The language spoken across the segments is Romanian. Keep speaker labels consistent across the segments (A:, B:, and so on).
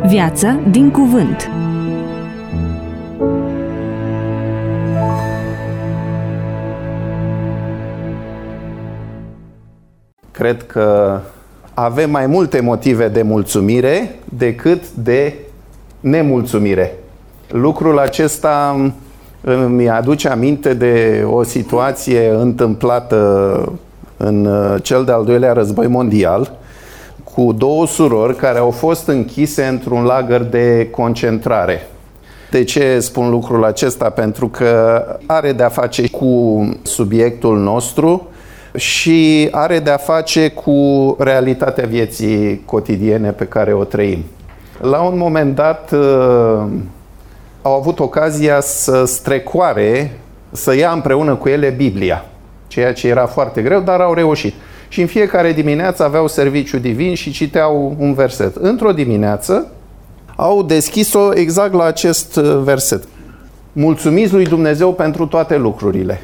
A: Viață din cuvânt.
B: Cred că avem mai multe motive de mulțumire decât de nemulțumire. Lucrul acesta îmi aduce aminte de o situație întâmplată în cel de-al doilea război mondial, cu două surori care au fost închise într-un lagăr de concentrare. De ce spun lucrul acesta? Pentru că are de-a face cu subiectul nostru și are de-a face cu realitatea vieții cotidiene pe care o trăim. La un moment dat au avut ocazia să strecoare, să ia împreună cu ele Biblia, ceea ce era foarte greu, dar au reușit. Și în fiecare dimineață aveau serviciu divin și citeau un verset. Într-o dimineață au deschis-o exact la acest verset. Mulțumiți lui Dumnezeu pentru toate lucrurile.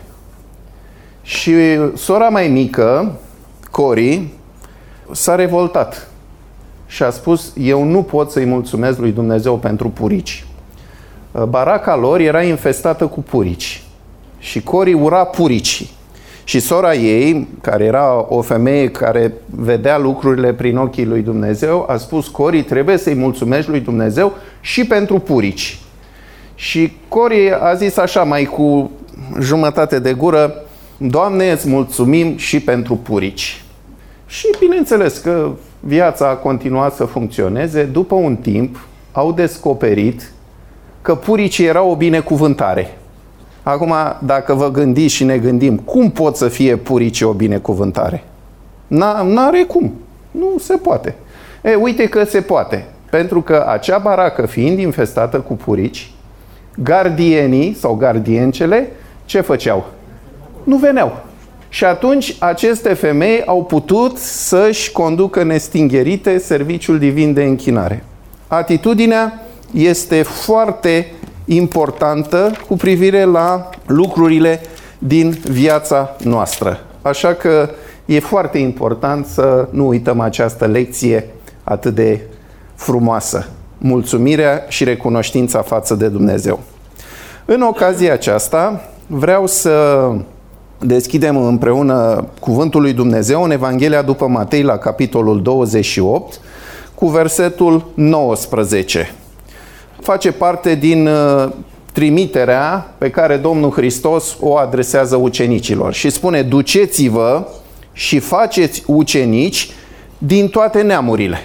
B: Și sora mai mică, Cori, s-a revoltat și a spus: eu nu pot să-i mulțumesc lui Dumnezeu pentru purici. Baraca lor era infestată cu purici și Cori ura puricii. Și sora ei, care era o femeie care vedea lucrurile prin ochii lui Dumnezeu, a spus: Cori, trebuie să-i mulțumești lui Dumnezeu și pentru purici. Și Cori a zis așa, mai cu jumătate de gură: Doamne, îți mulțumim și pentru purici. Și bineînțeles că viața a continuat să funcționeze. După un timp au descoperit că puricii erau o binecuvântare. Acum, dacă vă gândiți și ne gândim, cum pot să fie puricii o binecuvântare? N-are cum. Nu se poate. Uite că se poate. Pentru că acea baracă, fiind infestată cu purici, gardienii sau gardiencele, ce făceau? Nu veneau. Și atunci aceste femei au putut să-și conducă nestingherite serviciul divin de închinare. Atitudinea este foarte importantă cu privire la lucrurile din viața noastră. Așa că e foarte important să nu uităm această lecție atât de frumoasă. Mulțumirea și recunoștința față de Dumnezeu. În ocazia aceasta vreau să deschidem împreună cuvântul lui Dumnezeu în Evanghelia după Matei la capitolul 28 cu versetul 19. Face parte din trimiterea pe care Domnul Hristos o adresează ucenicilor și spune: duceți-vă și faceți ucenici din toate neamurile.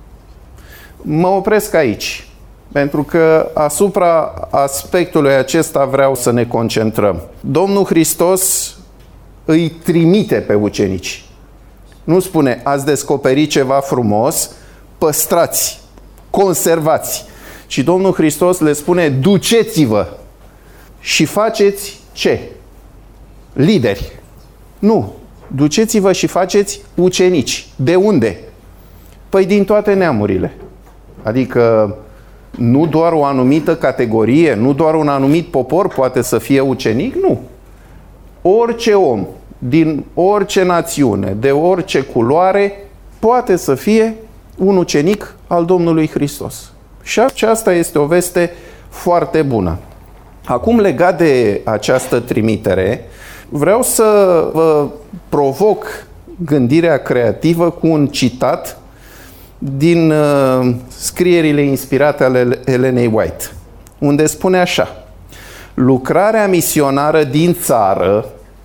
B: Mă opresc aici, pentru că asupra aspectului acesta vreau să ne concentrăm. Domnul Hristos îi trimite pe ucenici. Nu spune: ați descoperit ceva frumos, păstrați, conservați. Și Domnul Hristos le spune: duceți-vă și faceți ce? Lideri. Nu. Duceți-vă și faceți ucenici. De unde? Păi din toate neamurile. Adică nu doar o anumită categorie, nu doar un anumit popor poate să fie ucenic, nu. Orice om, din orice națiune, de orice culoare, poate să fie un ucenic al Domnului Hristos. Și aceasta este o veste foarte bună. Acum, legat de această trimitere, vreau să vă provoc gândirea creativă cu un citat din scrierile inspirate ale Ellenei White, unde spune așa: lucrarea misionară din țară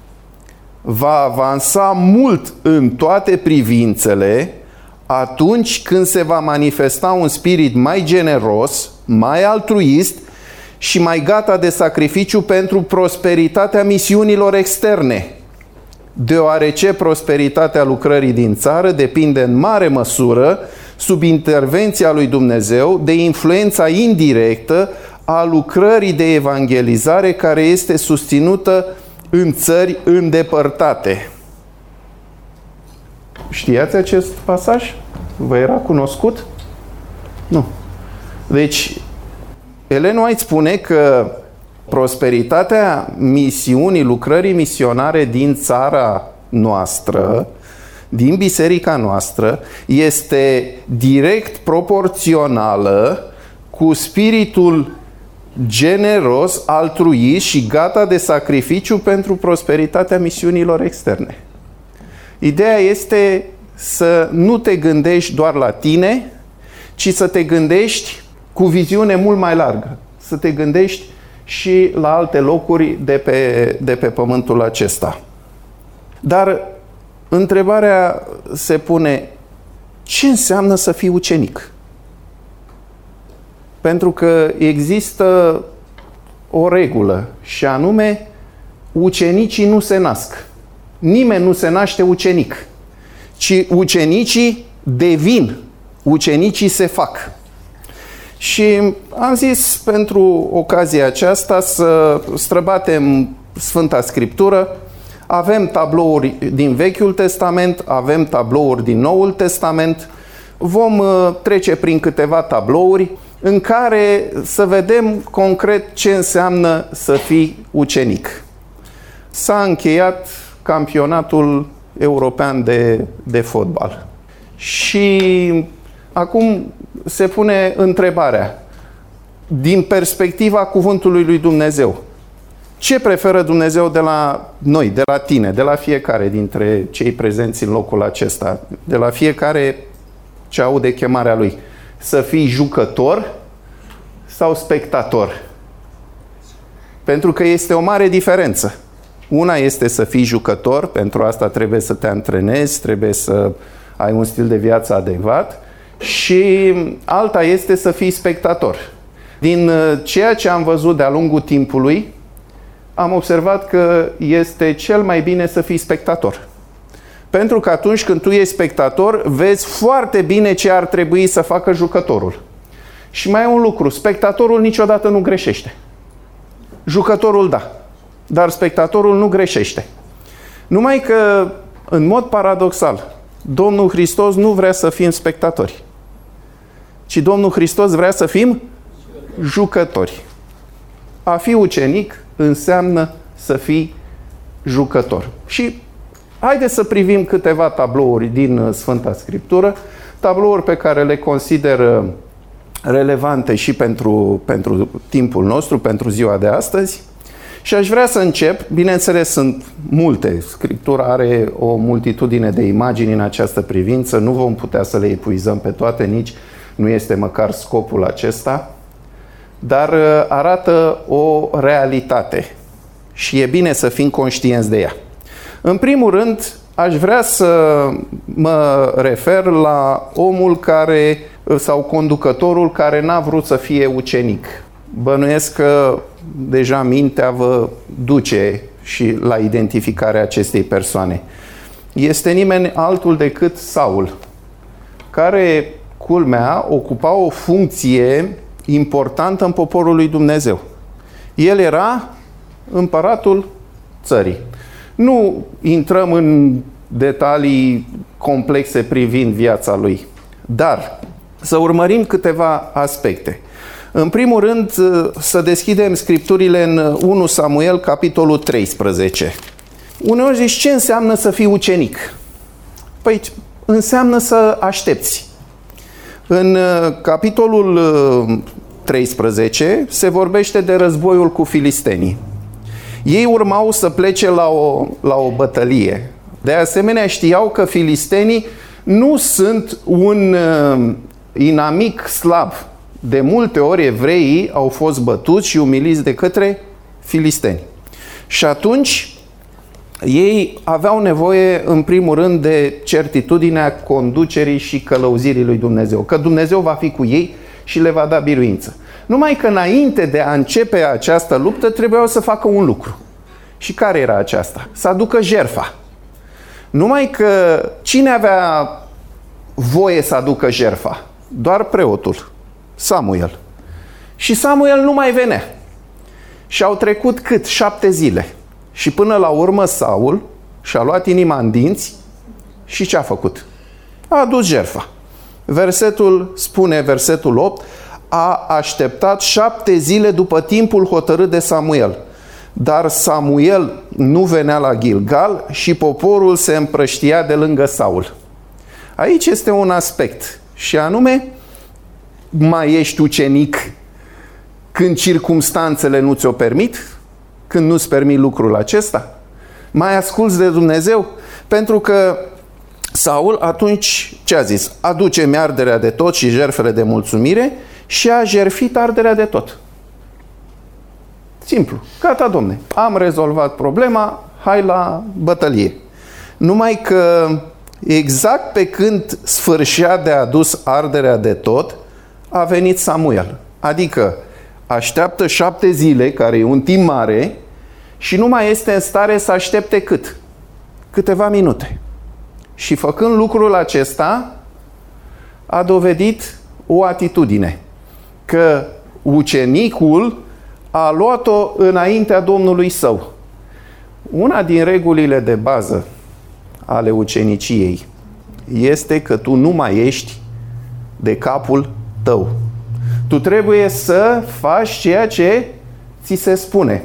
B: va avansa mult în toate privințele atunci când se va manifesta un spirit mai generos, mai altruist și mai gata de sacrificiu pentru prosperitatea misiunilor externe, deoarece prosperitatea lucrării din țară depinde în mare măsură, sub intervenția lui Dumnezeu, de influența indirectă a lucrării de evangelizare care este susținută în țări îndepărtate. Știați acest pasaj? Vă era cunoscut? Nu. Deci, Ellen White spune că prosperitatea misiunii, lucrării misionare din țara noastră din biserica noastră este direct proporțională cu spiritul generos, altruist și gata de sacrificiu pentru prosperitatea misiunilor externe. Ideea este să nu te gândești doar la tine, ci să te gândești cu viziune mult mai largă. Să te gândești și la alte locuri de pe pământul acesta. Dar întrebarea se pune, ce înseamnă să fii ucenic? Pentru că există o regulă și anume, ucenicii nu se nasc. Nimeni nu se naște ucenic, ci ucenicii devin, ucenicii se fac. Și am zis pentru ocazia aceasta să străbatem Sfânta Scriptură. Avem tablouri din Vechiul Testament, avem tablouri din Noul Testament. Vom trece prin câteva tablouri în care să vedem concret ce înseamnă să fii ucenic. S-a încheiat campionatul european de fotbal. Și acum se pune întrebarea, din perspectiva cuvântului lui Dumnezeu, ce preferă Dumnezeu de la noi, de la tine, de la fiecare dintre cei prezenți în locul acesta, de la fiecare ce aude chemarea lui? Să fii jucător sau spectator? Pentru că este o mare diferență. Una este să fii jucător, pentru asta trebuie să te antrenezi, trebuie să ai un stil de viață adecvat, și alta este să fii spectator. Din ceea ce am văzut de-a lungul timpului, am observat că este cel mai bine să fii spectator. Pentru că atunci când tu ești spectator, vezi foarte bine ce ar trebui să facă jucătorul. Și mai e un lucru, spectatorul niciodată nu greșește. Jucătorul da, dar spectatorul nu greșește. Numai că, în mod paradoxal, Domnul Hristos nu vrea să fim spectatori, ci Domnul Hristos vrea să fim jucători. A fi ucenic înseamnă să fii jucător. Și haideți să privim câteva tablouri din Sfânta Scriptură, tablouri pe care le consider relevante și pentru timpul nostru, pentru ziua de astăzi. Și aș vrea să încep, bineînțeles sunt multe, Scriptura are o multitudine de imagini în această privință, nu vom putea să le epuizăm pe toate, nici nu este măcar scopul acesta, dar arată o realitate și e bine să fim conștienți de ea. În primul rând, aș vrea să mă refer la omul care, sau conducătorul care n-a vrut să fie ucenic. Bănuiesc că deja mintea vă duce și la identificarea acestei persoane. Este nimeni altul decât Saul, care, culmea, ocupa o funcție importantă în poporul lui Dumnezeu. El era împăratul țării. Nu intrăm în detalii complexe privind viața lui, dar să urmărim câteva aspecte. În primul rând, să deschidem Scripturile în 1 Samuel, capitolul 13. Uneori zici, ce înseamnă să fii ucenic? Păi, înseamnă să aștepți. În capitolul 13 se vorbește de războiul cu filistenii. Ei urmau să plece la o bătălie. De asemenea, știau că filistenii nu sunt un inamic slab. De multe ori evreii au fost bătuți și umiliți de către filisteni. Și atunci ei aveau nevoie, în primul rând, de certitudinea conducerii și călăuzirii lui Dumnezeu. Că Dumnezeu va fi cu ei și le va da biruință. Numai că înainte de a începe această luptă trebuiau să facă un lucru. Și care era aceasta? Să aducă jertfa. Numai că cine avea voie să aducă jertfa? Doar preotul, Samuel. Și Samuel nu mai venea. Și au trecut cât? 7 zile. Și până la urmă Saul și-a luat inima în dinți și ce a făcut? A adus jertfa. Versetul spune, versetul 8, a așteptat 7 zile după timpul hotărât de Samuel. Dar Samuel nu venea la Gilgal și poporul se împrăștia de lângă Saul. Aici este un aspect, și anume, mai ești ucenic când circumstanțele nu ți-o permit? Când nu-ți permit lucrul acesta? Mai asculți de Dumnezeu? Pentru că Saul atunci ce a zis? Aduce-mi arderea de tot și jertfele de mulțumire, și a jertfit arderea de tot. Simplu. Gata, domne. Am rezolvat problema, hai la bătălie. Numai că exact pe când sfârșea de adus arderea de tot, a venit Samuel. Adică așteaptă 7 zile, care e un timp mare, și nu mai este în stare să aștepte cât? Câteva minute. Și făcând lucrul acesta, a dovedit o atitudine. Că ucenicul a luat-o înaintea Domnului său. Una din regulile de bază ale uceniciei este că tu nu mai ești de capul tău. Tu trebuie să faci ceea ce ți se spune.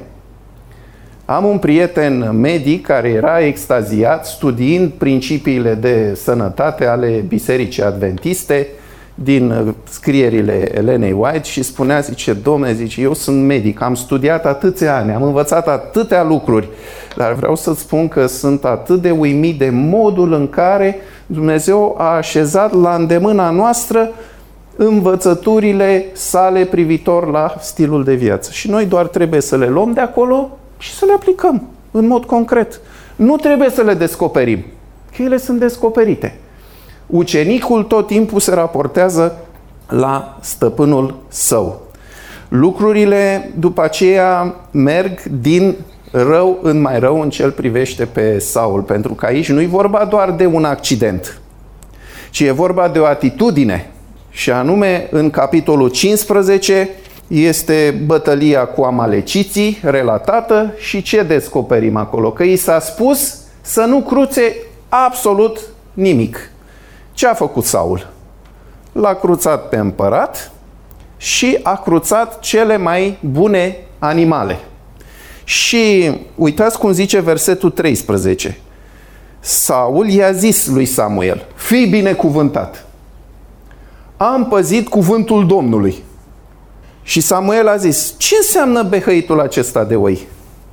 B: Am un prieten medic care era extaziat studiind principiile de sănătate ale Bisericii Adventiste din scrierile Elenei White și spunea, zice, domne, zice, eu sunt medic, am studiat atâția ani, am învățat atâtea lucruri, dar vreau să-ți spun că sunt atât de uimit de modul în care Dumnezeu a așezat la îndemâna noastră învățăturile sale privitor la stilul de viață. Și noi doar trebuie să le luăm de acolo și să le aplicăm în mod concret. Nu trebuie să le descoperim, că ele sunt descoperite. Ucenicul tot timpul se raportează la stăpânul său. Lucrurile după aceea merg din rău în mai rău în ce îl privește pe Saul, pentru că aici nu e vorba doar de un accident, ci e vorba de o atitudine. Și anume, în capitolul 15 este bătălia cu amaleciții relatată și ce descoperim acolo? Că i s-a spus să nu cruțe absolut nimic. Ce a făcut Saul? L-a cruțat pe împărat și a cruțat cele mai bune animale. Și uitați cum zice versetul 13. Saul i-a zis lui Samuel, fii binecuvântat. Am păzit cuvântul Domnului. Și Samuel a zis, ce înseamnă behăitul acesta de oi?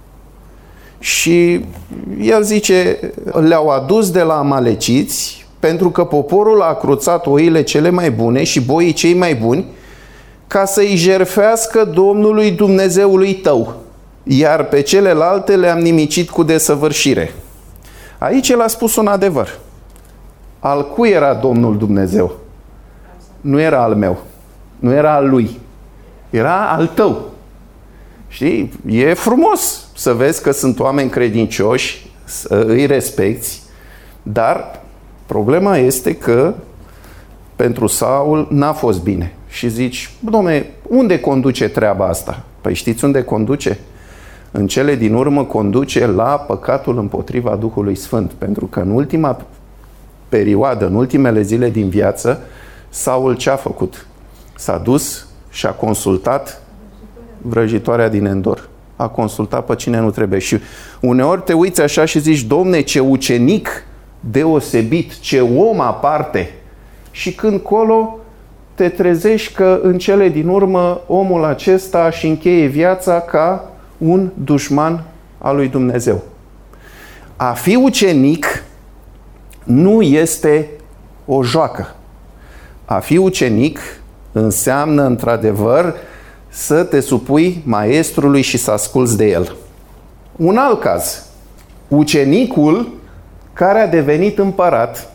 B: Și el zice, le-au adus de la amaleciți, pentru că poporul a cruțat oile cele mai bune și boii cei mai buni, ca să-i jertfească Domnului Dumnezeului tău, iar pe celelalte le-am nimicit cu desăvârșire. Aici el a spus un adevăr. Al cui era Domnul Dumnezeu? Nu era al meu, nu era al lui, era al tău. Știi? E frumos să vezi că sunt oameni credincioși, să îi respecti, dar problema este că pentru Saul n-a fost bine. Și zici, dom'le, unde conduce treaba asta? Păi știți unde conduce? În cele din urmă conduce la păcatul împotriva Duhului Sfânt. Pentru că în ultima perioadă, în ultimele zile din viață, Saul ce a făcut? S-a dus și a consultat vrăjitoarea din Endor. A consultat pe cine nu trebuie. Și uneori te uiți așa și zici, domne, ce ucenic deosebit, ce om aparte. Și când colo te trezești că în cele din urmă omul acesta își încheie viața ca un dușman al lui Dumnezeu. A fi ucenic nu este o joacă. A fi ucenic înseamnă într-adevăr să te supui maestrului și să asculți de el. Un alt caz. Ucenicul care a devenit împărat.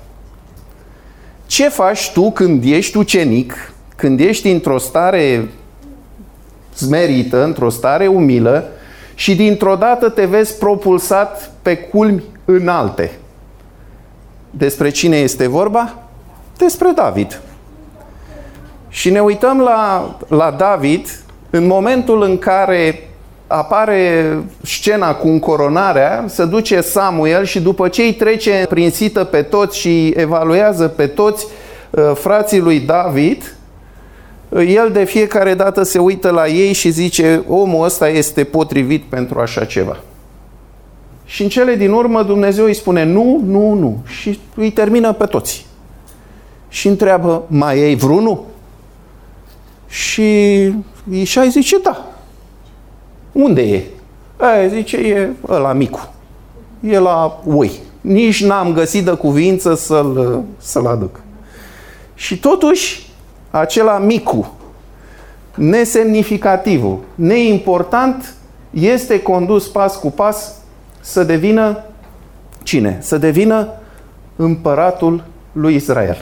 B: Ce faci tu când ești ucenic, când ești într-o stare smerită, într-o stare umilă și dintr-o dată te vezi propulsat pe culmi înalte? Despre cine este vorba? Despre David. Și ne uităm la David în momentul în care apare scena cu încoronarea, se duce Samuel și după ce îi trece prin sită pe toți și evaluează pe toți frații lui David, el de fiecare dată se uită la ei și zice, omul ăsta este potrivit pentru așa ceva. Și în cele din urmă Dumnezeu îi spune nu, nu, nu. Și îi termină pe toți. Și întreabă, mai ei vreunul? Și Ișai zice, da. Unde e? Aia zice, e ăla micu. E la oi. Nici n-am găsit de cuvință să-l aduc. Și totuși, acela micu, nesemnificativul, neimportant, este condus pas cu pas să devină cine? Să devină împăratul lui Israel.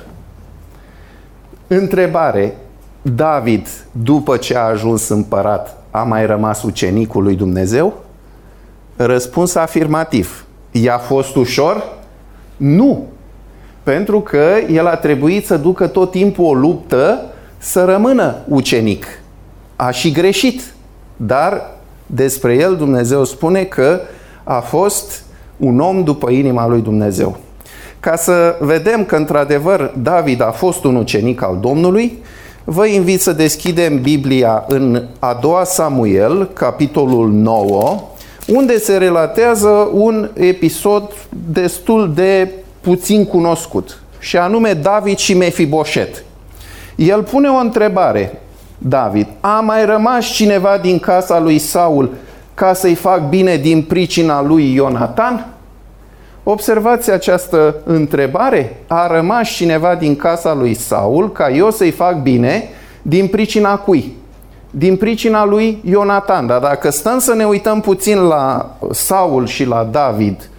B: Întrebare, David, după ce a ajuns împărat, a mai rămas ucenicul lui Dumnezeu? Răspuns afirmativ. I-a fost ușor? Nu. Pentru că el a trebuit să ducă tot timpul o luptă să rămână ucenic. A și greșit. Dar despre el Dumnezeu spune că a fost un om după inima lui Dumnezeu. Ca să vedem că într-adevăr David a fost un ucenic al Domnului, vă invit să deschidem Biblia în a doua Samuel, capitolul 9, unde se relatează un episod destul de puțin cunoscut, și anume David și Mefiboset. El pune o întrebare, David, a mai rămas cineva din casa lui Saul ca să-i fac bine din pricina lui Ionatan? Observați această întrebare. A rămas cineva din casa lui Saul ca eu să-i fac bine din pricina cui? Din pricina lui Ionatan. Dar dacă stăm să ne uităm puțin la Saul și la David,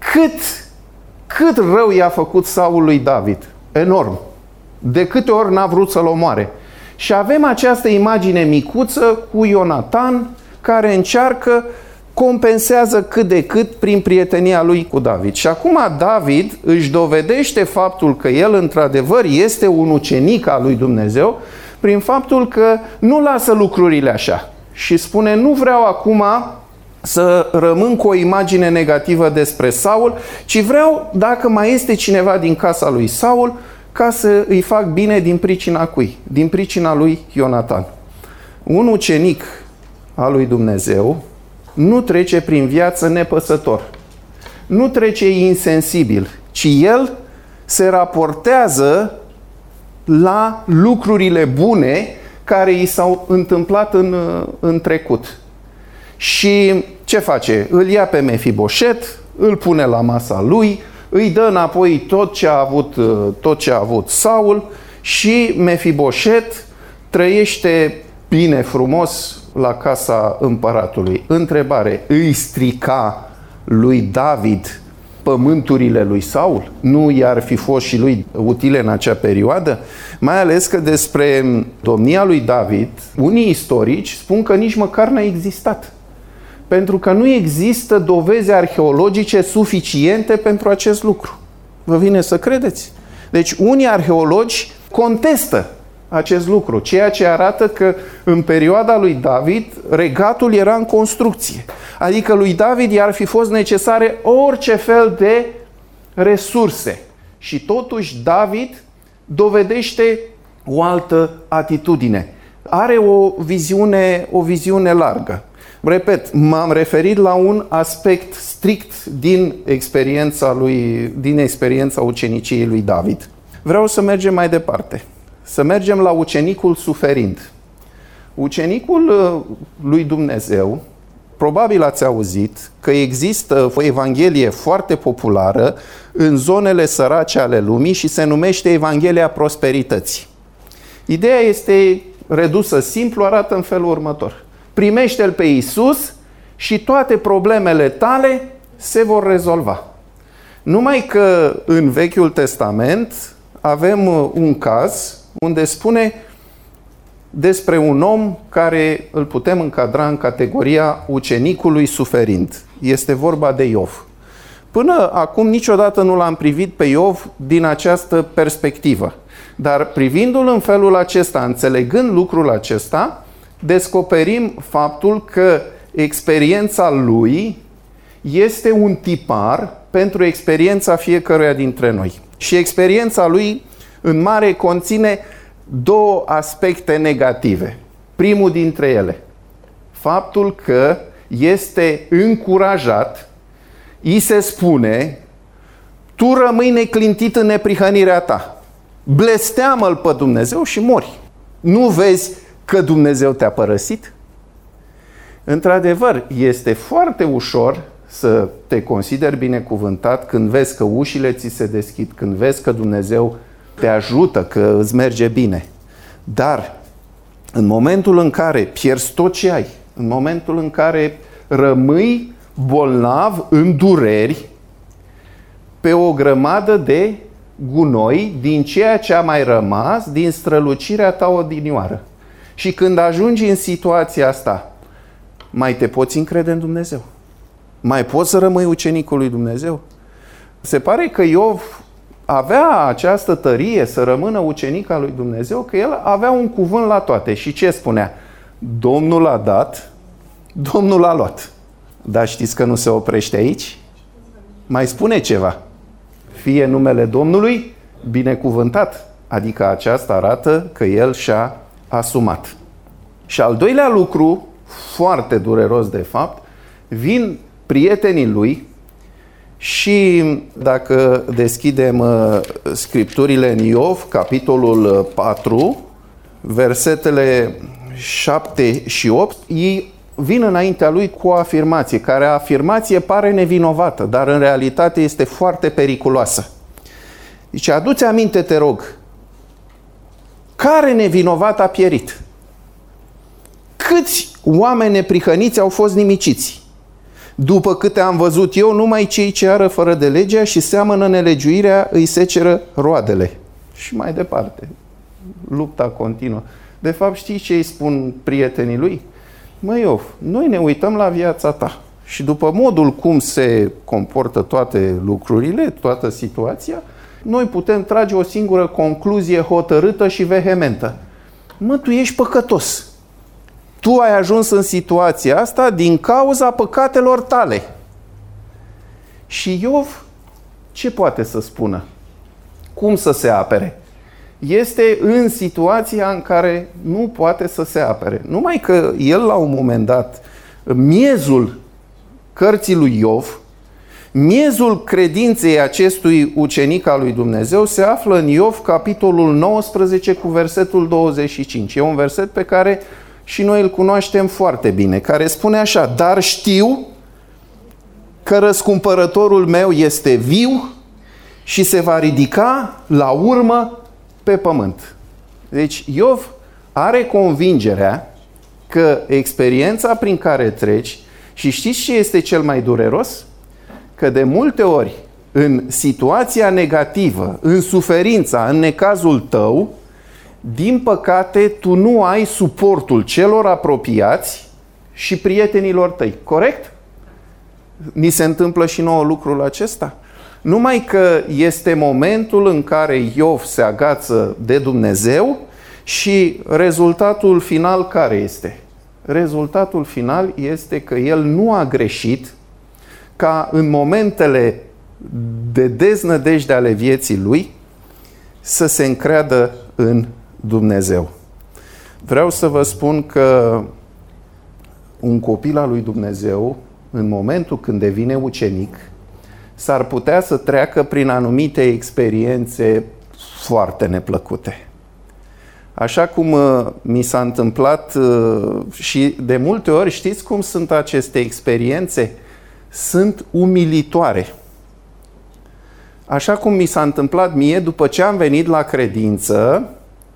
B: cât rău i-a făcut Saul lui David? Enorm. De câte ori n-a vrut să-l omoare. Și avem această imagine micuță cu Ionatan care încearcă, compensează cât de cât prin prietenia lui cu David. Și acum David își dovedește faptul că el într-adevăr este un ucenic al lui Dumnezeu prin faptul că nu lasă lucrurile așa și spune, nu vreau acum să rămân cu o imagine negativă despre Saul, ci vreau, dacă mai este cineva din casa lui Saul, ca să îi fac bine din pricina cui? Din pricina lui Ionatan. Un ucenic al lui Dumnezeu nu trece prin viață nepăsător. Nu trece insensibil, ci el se raportează la lucrurile bune care i s-au întâmplat în trecut. Și ce face? Îl ia pe Mefiboset, îl pune la masa lui, îi dă înapoi tot ce a avut Saul și Mefiboset trăiește bine, frumos la casa împăratului. Întrebare, îi strica lui David pământurile lui Saul? Nu i-ar fi fost și lui utile în acea perioadă? Mai ales că despre domnia lui David, unii istorici spun că nici măcar n-a existat. Pentru că nu există dovezi arheologice suficiente pentru acest lucru. Vă vine să credeți? Deci unii arheologi contestă acest lucru, ceea ce arată că în perioada lui David regatul era în construcție. Adică lui David i-ar fi fost necesare orice fel de resurse. Și totuși David dovedește o altă atitudine. Are o viziune largă. Repet, m-am referit la un aspect strict din experiența uceniciei lui David. Vreau să mergem mai departe. Să mergem la ucenicul suferind. Ucenicul lui Dumnezeu, probabil ați auzit că există o evanghelie foarte populară în zonele sărace ale lumii și se numește Evanghelia Prosperității. Ideea este redusă simplu, arată în felul următor. Primește-L pe Iisus și toate problemele tale se vor rezolva. Numai că în Vechiul Testament avem un caz unde spune despre un om care îl putem încadra în categoria ucenicului suferind. Este vorba de Iov. Până acum niciodată nu l-am privit pe Iov din această perspectivă. Dar privindu-l în felul acesta, înțelegând lucrul acesta, descoperim faptul că experiența lui este un tipar pentru experiența fiecăruia dintre noi. Și experiența lui în mare conține două aspecte negative. Primul dintre ele, faptul că este încurajat, îi se spune: tu rămâi neclintit în neprihănirea ta, blesteamă-L pe Dumnezeu și mori. Nu vezi că Dumnezeu te-a părăsit? Într-adevăr, este foarte ușor să te consideri binecuvântat când vezi că ușile ți se deschid, când vezi că Dumnezeu te ajută, că îți merge bine. Dar în momentul în care pierzi tot ce ai, în momentul în care rămâi bolnav în dureri, pe o grămadă de gunoi din ceea ce a mai rămas din strălucirea ta odinioară. Și când ajungi în situația asta, mai te poți încrede în Dumnezeu? Mai poți să rămâi ucenicul lui Dumnezeu? Se pare că Iov avea această tărie să rămână ucenic al lui Dumnezeu, că el avea un cuvânt la toate. Și ce spunea? Domnul a dat, Domnul a luat. Dar știți că nu se oprește aici? Mai spune ceva. Fie numele Domnului binecuvântat. Adică aceasta arată că el și-a asumat. Și al doilea lucru, foarte dureros de fapt, vin prietenii lui și dacă deschidem scripturile în Iov, capitolul 4, versetele 7 și 8, ei vin înaintea lui cu o afirmație, care afirmație pare nevinovată, dar în realitate este foarte periculoasă. Zice: adu-ți aminte, te rog, care nevinovat a pierit? Câți oameni neprihăniți au fost nimiciți? După câte am văzut eu, numai cei ce ară fără de legea și seamănă nelegiuirea îi seceră roadele. Și mai departe, lupta continuă. De fapt, știi ce îi spun prietenii lui? Măi Iov, noi ne uităm la viața ta și după modul cum se comportă toate lucrurile, toată situația, noi putem trage o singură concluzie hotărâtă și vehementă. Mă, tu ești păcătos. Tu ai ajuns în situația asta din cauza păcatelor tale. Și Iov ce poate să spună? Cum să se apere? Este în situația în care nu poate să se apere. Numai că el, la un moment dat, miezul cărții lui Iov, miezul credinței acestui ucenic al lui Dumnezeu se află în Iov, capitolul 19, cu versetul 25. E un verset pe care și noi îl cunoaștem foarte bine, care spune așa: dar știu că răscumpărătorul meu este viu și se va ridica la urmă pe pământ. Deci Iov are convingerea că experiența prin care treci, și știți ce este cel mai dureros? Că de multe ori în situația negativă, în suferința, în necazul tău, din păcate tu nu ai suportul celor apropiați și prietenilor tăi. Corect? Ni se întâmplă și nouă lucrul acesta. Numai că este momentul în care Iov se agață de Dumnezeu și rezultatul final care este? Rezultatul final este că el nu a greșit ca în momentele de deznădejde ale vieții lui să se încreadă în Dumnezeu. Vreau să vă spun că un copil al lui Dumnezeu, în momentul când devine ucenic, s-ar putea să treacă prin anumite experiențe foarte neplăcute. Așa cum mi s-a întâmplat și de multe ori, știți cum sunt aceste experiențe? Sunt umilitoare. Așa cum mi s-a întâmplat mie după ce am venit la credință,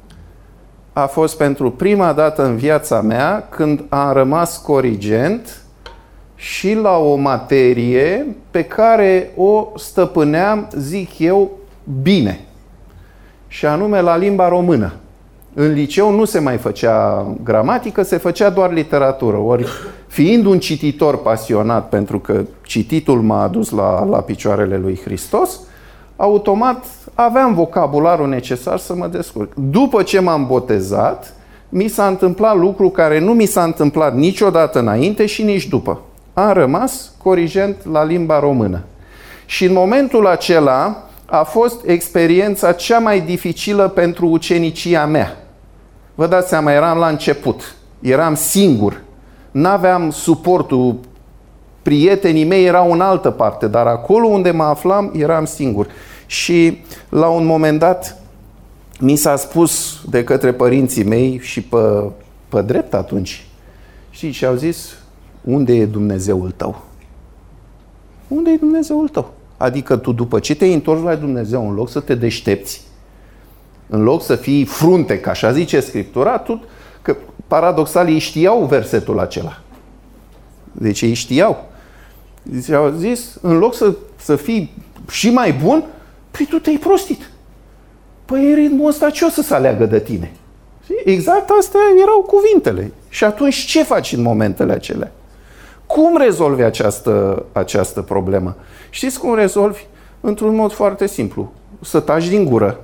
B: a fost pentru prima dată în viața mea când am rămas corigent și la o materie pe care o stăpâneam, zic eu, bine. Și anume la limba română. În liceu nu se mai făcea gramatică, se făcea doar literatură. Ori, fiind un cititor pasionat, pentru că cititul m-a adus la picioarele lui Hristos, automat aveam vocabularul necesar să mă descurc. După ce m-am botezat, mi s-a întâmplat lucru care nu mi s-a întâmplat niciodată înainte și nici după. Am rămas corigent la limba română. Și în momentul acela a fost experiența cea mai dificilă pentru ucenicia mea. Vă dați seama, eram la început, eram singur, n-aveam suportul, prietenii mei erau în altă parte, dar acolo unde mă aflam eram singur. Și la un moment dat mi s-a spus de către părinții mei și pe drept atunci, știi, și au zis: unde e Dumnezeul tău? Unde e Dumnezeul tău? Adică tu, după ce te-ai întors la Dumnezeu, în loc să te deștepți, în loc să fii frunte, ca așa zice Scriptura, că paradoxal ei știau versetul acela. Deci ei știau. Deci au zis, în loc să fii și mai bun, păi tu te-ai prostit. Păi în ritmul ăsta ce o să se aleagă de tine? Exact astea erau cuvintele. Și atunci ce faci în momentele acelea? Cum rezolvi această problemă? Știți cum rezolvi? Într-un mod foarte simplu. Să taci din gură,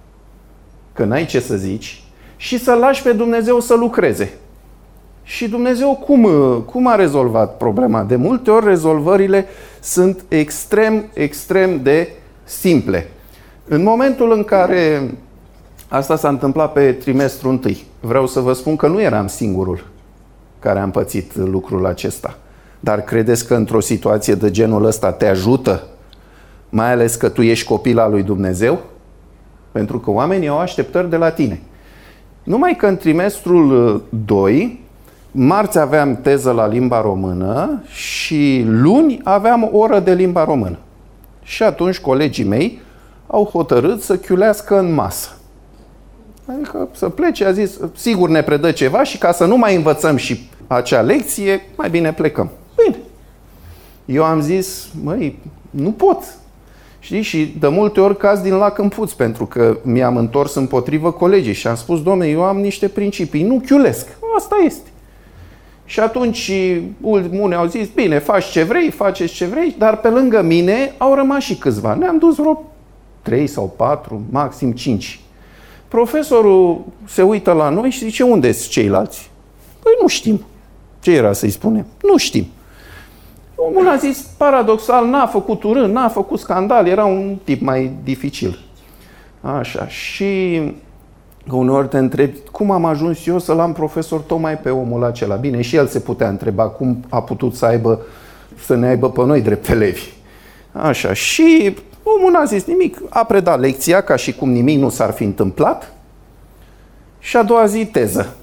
B: că n-ai ce să zici, și să lași pe Dumnezeu să lucreze. Și Dumnezeu cum a rezolvat problema? De multe ori rezolvările sunt extrem de simple. În momentul în care asta s-a întâmplat pe trimestrul întâi, vreau să vă spun că nu eram singurul care am pățit lucrul acesta. Dar credeți că într-o situație de genul ăsta te ajută, mai ales că tu ești copil al lui Dumnezeu? Pentru că oamenii au așteptări de la tine. Numai că în trimestrul 2, marți aveam teză la limba română și luni aveam o oră de limba română. Și atunci colegii mei au hotărât să chiulească în masă. Adică să plece, a zis, sigur ne predă ceva și ca să nu mai învățăm și acea lecție, mai bine plecăm. Bine. Eu am zis, măi, nu pot. Știi? Și de multe ori caz din lac în puț, pentru că mi-am întors împotrivă colegii și am spus, dom'le, eu am niște principii, nu chiulesc. Asta este. Și atunci unii au zis, bine, faci ce vrei, faceți ce vrei, dar pe lângă mine au rămas și câțiva. Ne-am dus vreo 3 sau 4, maxim 5. Profesorul se uită la noi și zice, unde sunt ceilalți? Păi nu știm. Ce era să-i spunem? Nu știm. Omul a zis, paradoxal, n-a făcut urât, n-a făcut scandal, era un tip mai dificil. Așa, și uneori te întrebi, cum am ajuns eu să-l am profesor tocmai pe omul acela? Bine, și el se putea întreba cum a putut să ne aibă pe noi drept elevi. Așa, și omul n-a zis nimic, a predat lecția ca și cum nimic nu s-ar fi întâmplat și a doua zi teză.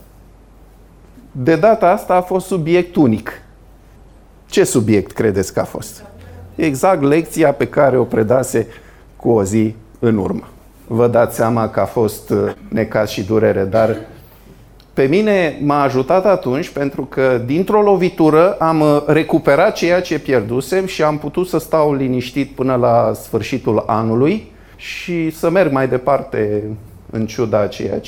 B: De data asta a fost subiect unic. Ce subiect credeți că a fost? Exact lecția pe care o predase cu o zi în urmă. Vă dați seama că a fost necaz și durere, dar pe mine m-a ajutat atunci pentru că dintr-o lovitură am recuperat ceea ce pierdusem și am putut să stau liniștit până la sfârșitul anului și să merg mai departe în ciuda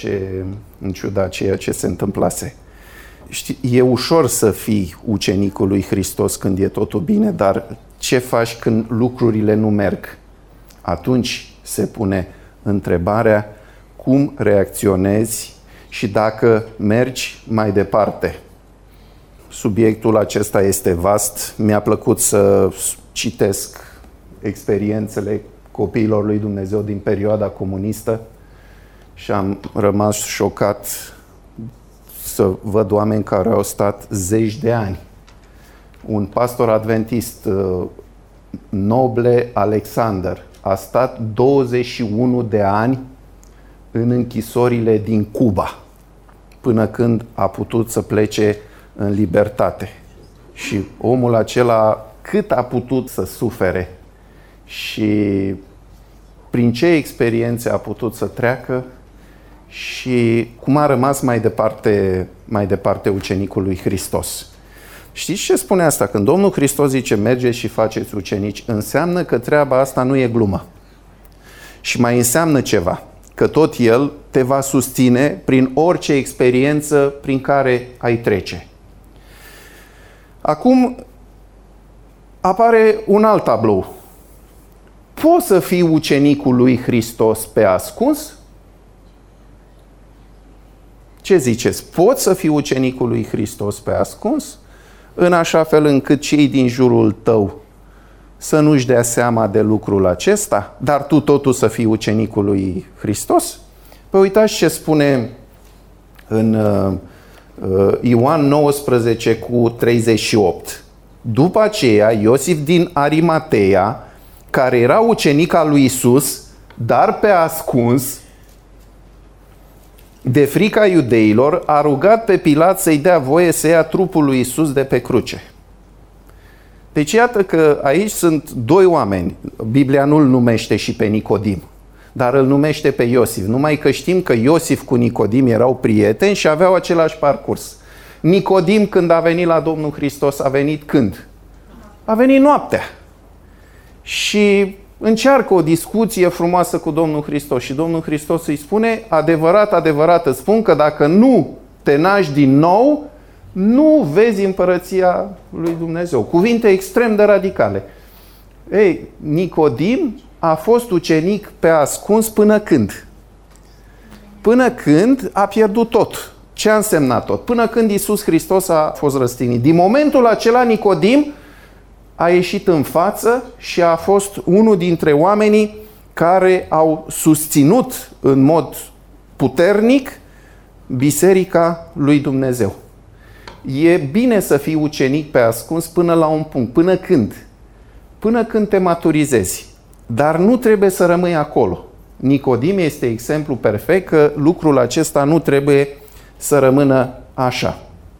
B: ceea ce se întâmplase. Știi, e ușor să fii ucenicul lui Hristos când e totul bine, dar ce faci când lucrurile nu merg? Atunci se pune întrebarea cum reacționezi și dacă mergi mai departe. Subiectul acesta este vast. Mi-a plăcut să citesc experiențele copiilor lui Dumnezeu din perioada comunistă și am rămas șocat să văd oameni care au stat zeci de ani. Un pastor adventist, Noble Alexander, a stat 21 de ani în închisorile din Cuba, până când a putut să plece în libertate. Și omul acela cât a putut să sufere și prin ce experiențe a putut să treacă și cum a rămas mai departe ucenicul lui Hristos. Știți ce spune asta? Când Domnul Hristos zice mergeți și faceți ucenici, înseamnă că treaba asta nu e glumă. Și mai înseamnă ceva, că tot El te va susține prin orice experiență prin care ai trece. Acum apare un alt tablou. Poți să fii ucenicul lui Hristos pe ascuns? Ce ziceți? Poți să fii ucenicul lui Hristos pe ascuns? În așa fel încât cei din jurul tău să nu-și dea seama de lucrul acesta, dar tu totul să fii ucenicul lui Hristos? Păi uitați ce spune în Ioan 19 cu 38. După aceea, Iosif din Arimatea, care era ucenic al lui Isus, dar pe ascuns, de frica iudeilor, a rugat pe Pilat să-i dea voie să ia trupul lui Isus de pe cruce. Deci iată că aici sunt doi oameni. Biblia nu-l numește și pe Nicodim, dar îl numește pe Iosif. Numai că știm că Iosif cu Nicodim erau prieteni și aveau același parcurs. Nicodim, când a venit la Domnul Hristos, a venit când? A venit noaptea. Și încearcă o discuție frumoasă cu Domnul Hristos și Domnul Hristos îi spune: adevărat, adevărat îți spun că dacă nu te naști din nou, nu vezi împărăția lui Dumnezeu. Cuvinte extrem de radicale. Ei, Nicodim a fost ucenic pe ascuns până când? Până când a pierdut tot. Ce a însemnat tot? Până când Iisus Hristos a fost răstignit. Din momentul acela, Nicodim a ieșit în față și a fost unul dintre oamenii care au susținut în mod puternic Biserica lui Dumnezeu. E bine să fii ucenic pe ascuns până la un punct. Până când? Până când te maturizezi. Dar nu trebuie să rămâi acolo. Nicodim este exemplu perfect că lucrul acesta nu trebuie să rămână așa.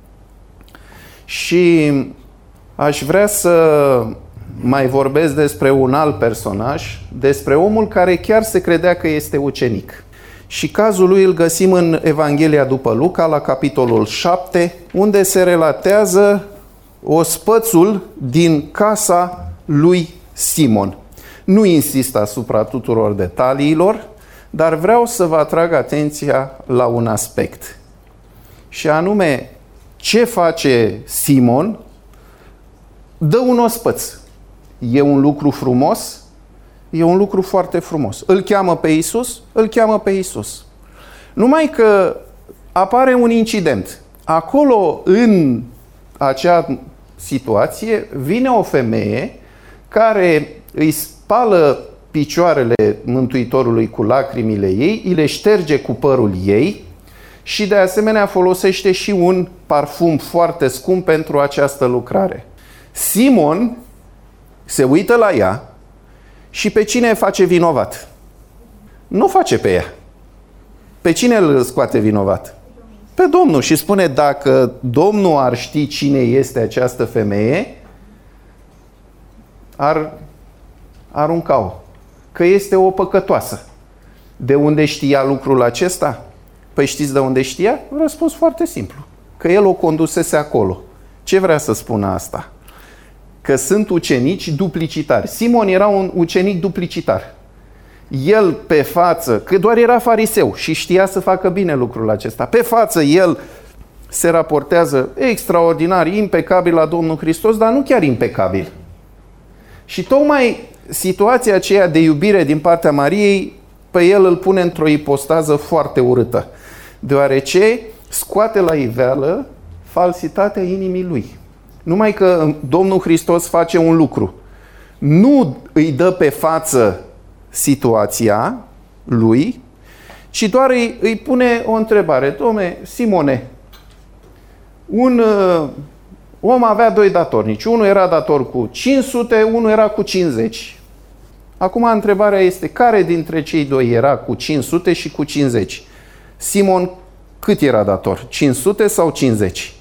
B: Și aș vrea să mai vorbesc despre un alt personaj, despre omul care chiar se credea că este ucenic. Și cazul lui îl găsim în Evanghelia după Luca, la capitolul 7, unde se relatează ospățul din casa lui Simon. Nu insist asupra tuturor detaliilor, dar vreau să vă atrag atenția la un aspect. Și anume, ce face Simon? Dă un ospăț. E un lucru frumos? E un lucru foarte frumos. Îl cheamă pe Iisus? Îl cheamă pe Iisus. Numai că apare un incident. Acolo, în acea situație, vine o femeie care îi spală picioarele Mântuitorului cu lacrimile ei, îi le șterge cu părul ei și de asemenea folosește și un parfum foarte scump pentru această lucrare. Simon se uită la ea și pe cine face vinovat? Nu face pe ea. Pe cine îl scoate vinovat? Pe Domnul. Și spune: dacă Domnul ar ști cine este această femeie, ar arunca-o. Că este o păcătoasă. De unde știa lucrul acesta? Păi știți de unde știa? Răspuns foarte simplu. Că el o condusese acolo. Ce vrea să spună asta? Că sunt ucenici duplicitari. Simon era un ucenic duplicitar. El pe față, că doar era fariseu și știa să facă bine lucrul acesta, pe față el se raportează extraordinar, impecabil la Domnul Hristos, dar nu chiar impecabil. Și tocmai situația aceea de iubire din partea Mariei, pe el îl pune într-o ipostază foarte urâtă, deoarece scoate la iveală falsitatea inimii lui. Numai că Domnul Hristos face un lucru. Nu îi dă pe față situația lui, ci doar îi pune o întrebare. Dom'le, Simone, un om avea doi datornici. Unul era dator cu 500, unul era cu 50. Acum întrebarea este: care dintre cei doi era cu 500 și cu 50? Simon cât era dator? 500 sau 50?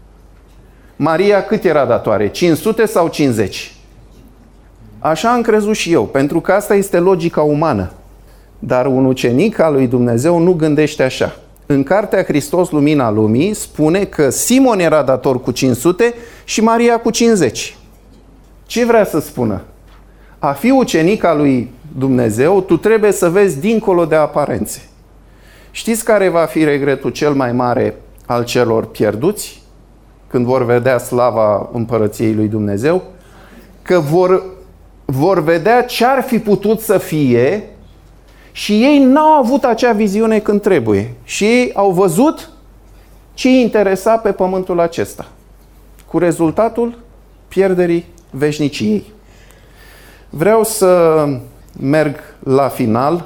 B: Maria cât era datoare? 500 sau 50? Așa am crezut și eu, pentru că asta este logica umană. Dar un ucenic al lui Dumnezeu nu gândește așa. În cartea Hristos, Lumina Lumii, spune că Simon era dator cu 500 și Maria cu 50. Ce vrea să spună? A fi ucenic al lui Dumnezeu, tu trebuie să vezi dincolo de aparențe. Știți care va fi regretul cel mai mare al celor pierduți când vor vedea slava împărăției lui Dumnezeu? Că vor vedea ce ar fi putut să fie și ei n-au avut acea viziune când trebuie. Și ei au văzut ce îi interesa pe pământul acesta, cu rezultatul pierderii veșniciei. Vreau să merg la final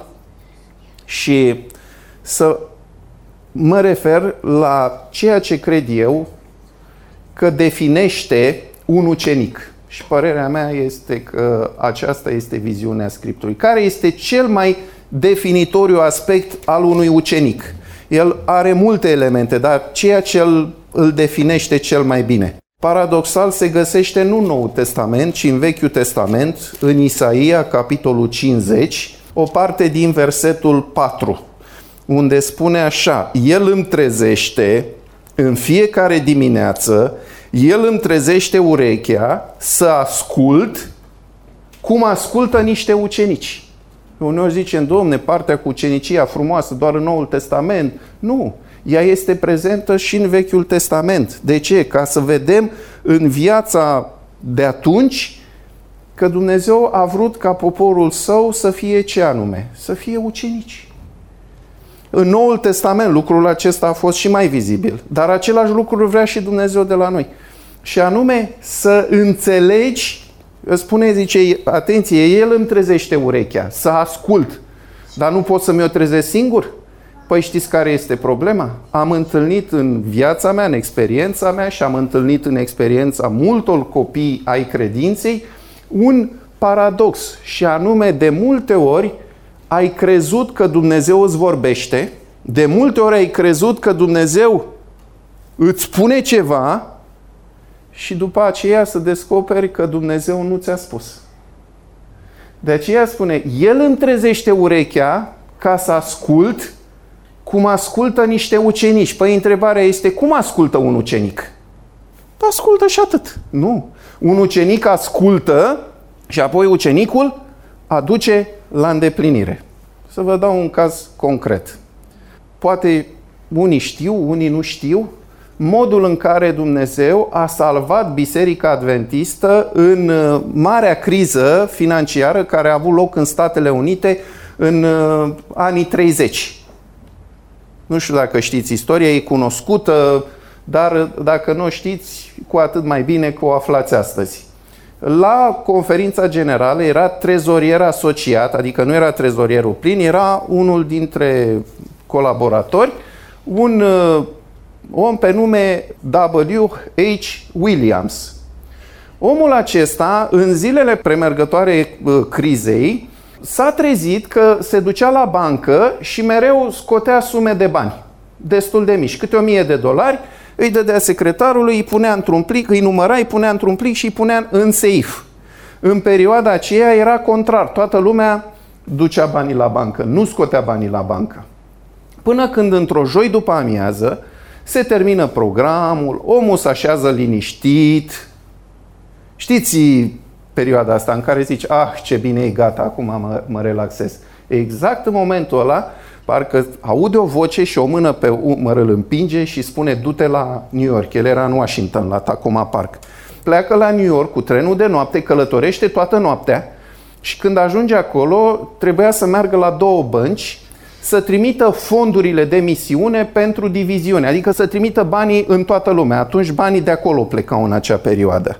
B: și să mă refer la ceea ce cred eu că definește un ucenic. Și părerea mea este că aceasta este viziunea Scripturii. Care este cel mai definitoriu aspect al unui ucenic? El are multe elemente, dar ceea ce îl definește cel mai bine. Paradoxal se găsește nu în Noul Testament, ci în Vechiul Testament, în Isaia, capitolul 50, o parte din versetul 4, unde spune așa: El îmi trezește în fiecare dimineață, El îmi trezește urechea să ascult cum ascultă niște ucenici. Uneori zicem, Doamne, partea cu ucenicia frumoasă doar în Noul Testament. Nu, ea este prezentă și în Vechiul Testament. De ce? Ca să vedem în viața de atunci că Dumnezeu a vrut ca poporul său să fie ce anume? Să fie ucenici. În Noul Testament lucrul acesta a fost și mai vizibil, dar același lucru vrea și Dumnezeu de la noi. Și anume să înțelegi, spune, zice, atenție, El îmi trezește urechea, să ascult, dar nu pot să mi-o trezesc singur? Păi știți care este problema? Am întâlnit în viața mea, în experiența mea și am întâlnit în experiența multor copii ai credinței un paradox, și anume de multe ori ai crezut că Dumnezeu îți vorbește, de multe ori ai crezut că Dumnezeu îți spune ceva și după aceea să descoperi că Dumnezeu nu ți-a spus. De aceea spune, El îmi trezește urechea ca să ascult cum ascultă niște ucenici. Păi întrebarea este, cum ascultă un ucenic? Ascultă și atât. Nu. Un ucenic ascultă și apoi ucenicul aduce la îndeplinire. Să vă dau un caz concret. Poate unii știu, unii nu știu, modul în care Dumnezeu a salvat Biserica Adventistă în marea criză financiară care a avut loc în Statele Unite în anii 30. Nu știu dacă știți, istoria e cunoscută, dar dacă nu știți, cu atât mai bine că o aflați astăzi. La conferința generală era trezorier asociat, adică nu era trezorierul plin, era unul dintre colaboratori, un om pe nume W.H. Williams. Omul acesta, în zilele premergătoare crizei, s-a trezit că se ducea la bancă și mereu scotea sume de bani, destul de mici, câte $1000, îi dădea secretarului, îi punea într-un plic, îi număra, îi punea într-un plic și îi punea în seif. În perioada aceea era contrar, toată lumea ducea banii la bancă, nu scotea banii la bancă. Până când într-o joi după amiază se termină programul, omul se așează liniștit. Știți perioada asta în care zici, ce bine e, gata, acum mă relaxez. Exact în momentul ăla, parcă aude o voce și o mână pe umăr îl împinge și spune, du-te la New York. El era în Washington, la Tacoma Park. Pleacă la New York cu trenul de noapte, călătorește toată noaptea și când ajunge acolo, trebuia să meargă la 2 bănci să trimită fondurile de misiune pentru diviziune, adică să trimită banii în toată lumea. Atunci banii de acolo plecau în acea perioadă.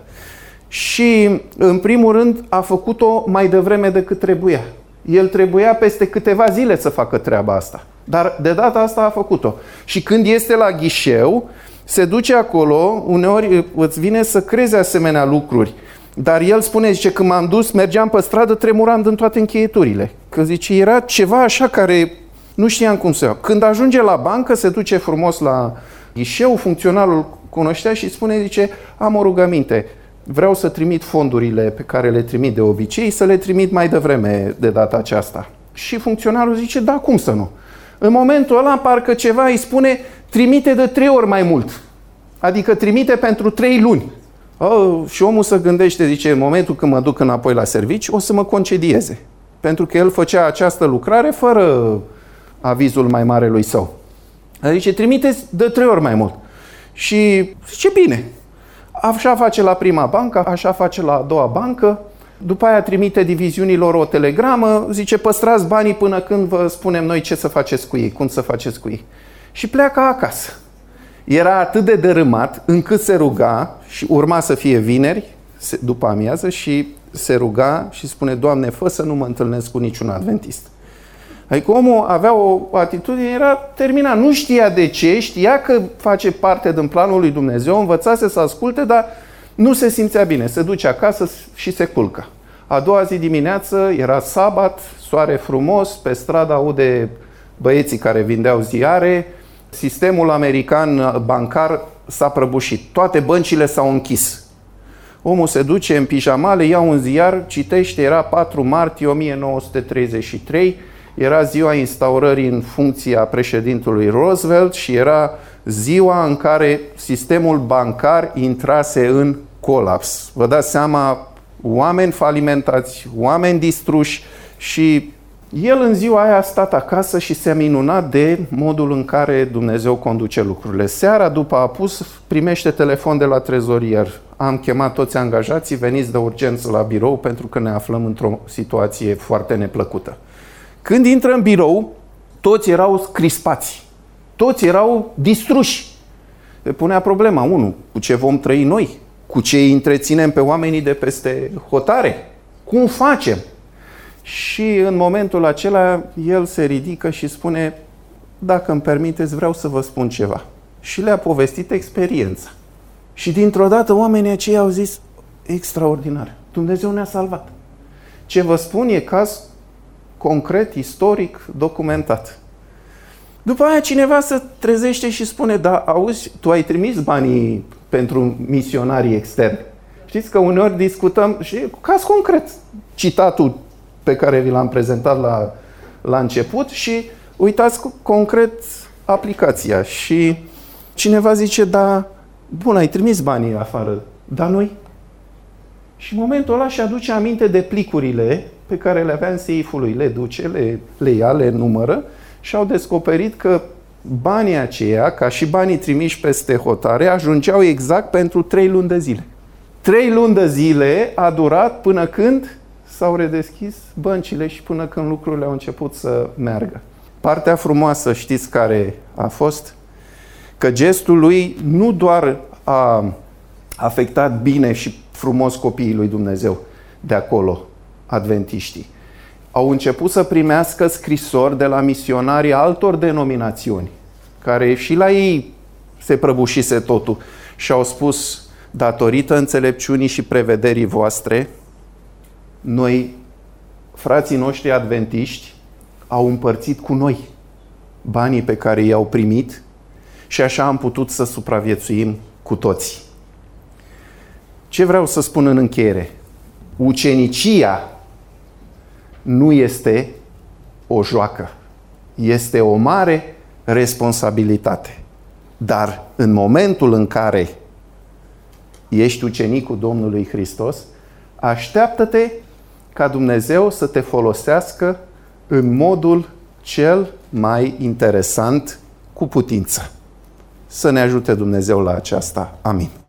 B: Și, în primul rând, a făcut-o mai devreme decât trebuia. El trebuia peste câteva zile să facă treaba asta. Dar de data asta a făcut-o. Și când este la ghișeu, se duce acolo, uneori îți vine să crezi asemenea lucruri. Dar el spune, zice, când m-am dus, mergeam pe stradă tremurând în toate încheieturile. Că zice, era ceva așa care nu știam cum să iau. Când ajunge la bancă, se duce frumos la ghișeu, funcționarul cunoștea și spune, zice, am o rugăminte. Vreau să trimit fondurile pe care le trimit de obicei, să le trimit mai devreme de data aceasta. Și funcționarul zice, da, cum să nu? În momentul ăla, parcă ceva îi spune, trimite de 3 ori mai mult. Adică trimite pentru 3 luni. Și omul se gândește, zice, în momentul când mă duc înapoi la servici, o să mă concedieze. Pentru că el făcea această lucrare fără avizul mai mare lui său. Zice, trimite de 3 ori mai mult. Și zice, bine. Așa face la prima bancă, așa face la a doua bancă, după aia trimite diviziunilor o telegramă, zice, păstrați banii până când vă spunem noi ce să faceți cu ei, cum să faceți cu ei. Și pleacă acasă. Era atât de dărâmat încât se ruga și urma să fie vineri, după amiază, și se ruga și spune: Doamne, fă să nu mă întâlnesc cu niciun adventist. Adică omul avea o atitudine, era terminat, nu știa de ce, știa că face parte din planul lui Dumnezeu, învățase să asculte, dar nu se simțea bine. Se duce acasă și se culcă. A doua zi dimineață, era sabat, soare frumos, pe stradă aude băieții care vindeau ziare, sistemul american bancar s-a prăbușit, toate băncile s-au închis. Omul se duce în pijamale, ia un ziar, citește, era 4 martie 1933, era ziua instaurării în funcția președintelui Roosevelt și era ziua în care sistemul bancar intrase în colaps. Vă dați seama, oameni falimentați, oameni distruși, și el în ziua aia a stat acasă și se-a minunat de modul în care Dumnezeu conduce lucrurile. Seara, după apus, primește telefon de la trezorier. Am chemat toți angajații, veniți de urgență la birou pentru că ne aflăm într-o situație foarte neplăcută. Când intră în birou, toți erau crispați, toți erau distruși. Se punea problema, 1, cu ce vom trăi noi? Cu ce îi întreținem pe oamenii de peste hotare? Cum facem? Și în momentul acela el se ridică și spune: dacă îmi permiteți, vreau să vă spun ceva. Și le-a povestit experiența. Și dintr-o dată oamenii aceia au zis: extraordinar, Dumnezeu ne-a salvat. Ce vă spun e caz concret, istoric, documentat. După aia cineva se trezește și spune: da, auzi, tu ai trimis banii pentru misionarii externi. Știți că uneori discutăm, și caz concret, citatul pe care vi l-am prezentat la început, și uitați concret aplicația. Și cineva zice: da, bun, ai trimis banii afară, dar noi? Și în momentul ăla și aduce aminte de plicurile pe care le avea în seiful lui. Le duce, le ia, le numără și au descoperit că banii aceia, ca și banii trimiși peste hotare, ajungeau exact pentru 3 luni de zile. 3 luni de zile a durat până când s-au redeschis băncile și până când lucrurile au început să meargă. Partea frumoasă, știți care a fost? Că gestul lui nu doar a afectat bine și frumos copiii lui Dumnezeu de acolo, adventiștii. Au început să primească scrisori de la misionarii altor denominațiuni, care și la ei se prăbușise totul, și au spus: datorită înțelepciunii și prevederii voastre, noi, frații noștri adventiști, au împărțit cu noi banii pe care i-au primit și așa am putut să supraviețuim cu toții. Ce vreau să spun în încheiere? Ucenicia nu este o joacă, este o mare responsabilitate. Dar în momentul în care ești ucenicul Domnului Hristos, așteaptă-te ca Dumnezeu să te folosească în modul cel mai interesant cu putință. Să ne ajute Dumnezeu la aceasta. Amin.